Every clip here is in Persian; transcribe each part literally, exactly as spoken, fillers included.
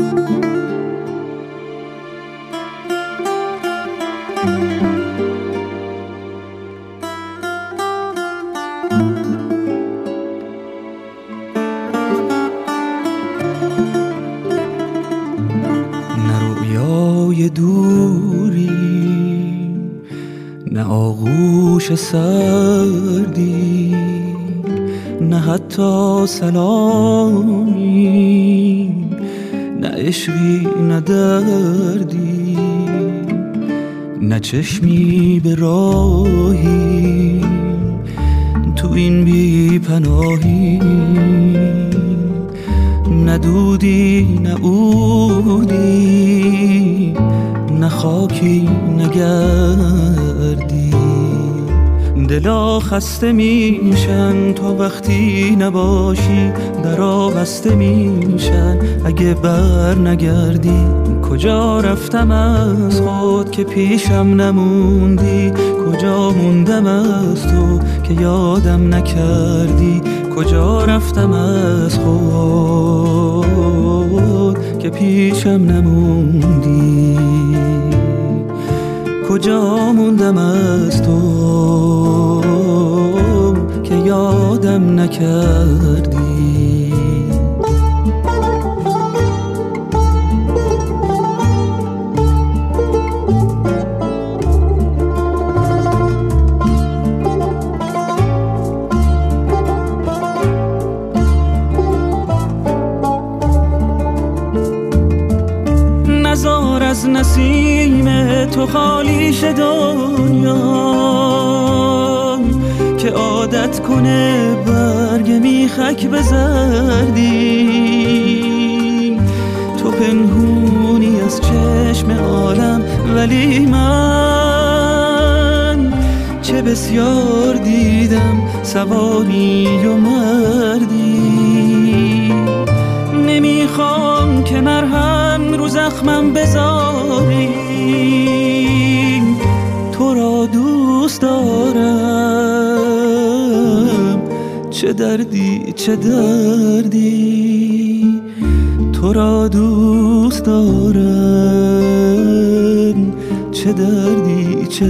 دوری نه آغوش سردی، نه حتی سلامی، نه عشقی نه دردی، نه چشمی به راهی تو این بی پناهی، نه دودی نه عودی، نه خاکی نه گردی. دلا خسته میشن تا وقتی نباشی، درا بسته میشن اگه بر نگردی. کجا رفتم از خود که پیشم نموندی، کجا موندم از تو که یادم نکردی. کجا رفتم از خود که پیشم نموندی، کجا موندم از تو که یادم نکردی. نزار از نسیم تو خالیش دنیا که عادت کنه برگ میخک به زردی. تو پنهونی از چشم عالم ولی من چه بسیار دیدم سواری و مردی. نمیخوام که مرهم رو زخمم بذاری، تو را دوست دارم چه دردی چه دردی. تو را دوست دارم چه دردی چه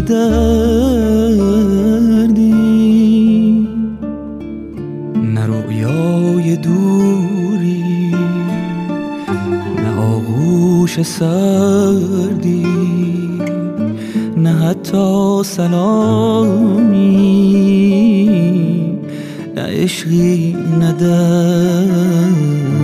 دردی. نه رویای دوری، نه آغوش سردی، نه حتی سلامی، نه عشقی نه دردی.